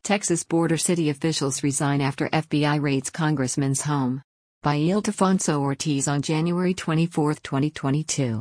Texas border city officials resign after FBI raids Congressman's home. By Ildefonso Ortiz on January 24, 2022.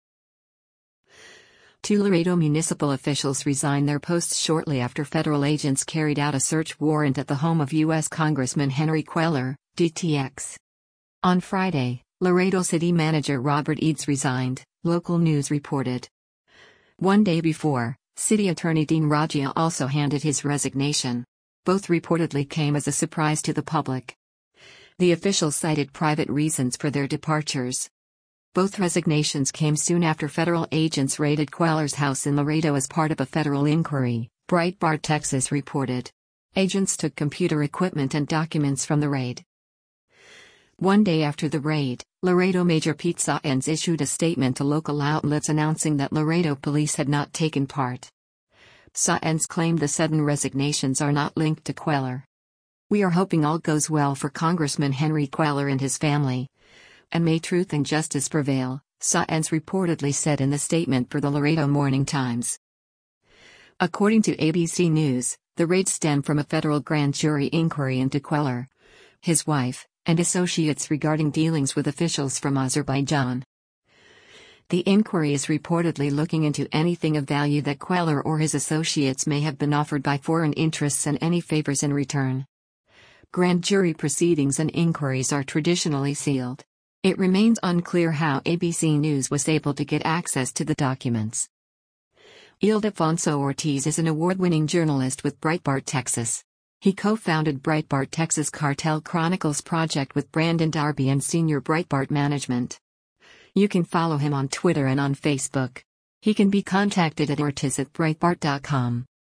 Two Laredo municipal officials resigned their posts shortly after federal agents carried out a search warrant at the home of U.S. Congressman Henry Cuellar, DTX. On Friday, Laredo City Manager Robert Eads resigned, local news reported. One day before, City Attorney Dean Raggia also handed his resignation. Both reportedly came as a surprise to the public. The officials cited private reasons for their departures. Both resignations came soon after federal agents raided Cuellar's house in Laredo as part of a federal inquiry, Breitbart Texas reported. Agents took computer equipment and documents from the raid. One day after the raid, Laredo Mayor Pete Saenz issued a statement to local outlets announcing that Laredo police had not taken part. Saenz claimed the sudden resignations are not linked to Cuellar. "We are hoping all goes well for Congressman Henry Cuellar and his family. And may truth and justice prevail," Saenz reportedly said in the statement for the Laredo Morning Times. According to ABC News, the raid stemmed from a federal grand jury inquiry into Cuellar, his wife, and associates regarding dealings with officials from Azerbaijan. The inquiry is reportedly looking into anything of value that Cuellar or his associates may have been offered by foreign interests and any favors in return. Grand jury proceedings and inquiries are traditionally sealed. It remains unclear how ABC News was able to get access to the documents. Ildefonso Ortiz is an award-winning journalist with Breitbart Texas. He co-founded Breitbart Texas Cartel Chronicles project with Brandon Darby and senior Breitbart management. You can follow him on Twitter and on Facebook. He can be contacted at ortiz@breitbart.com.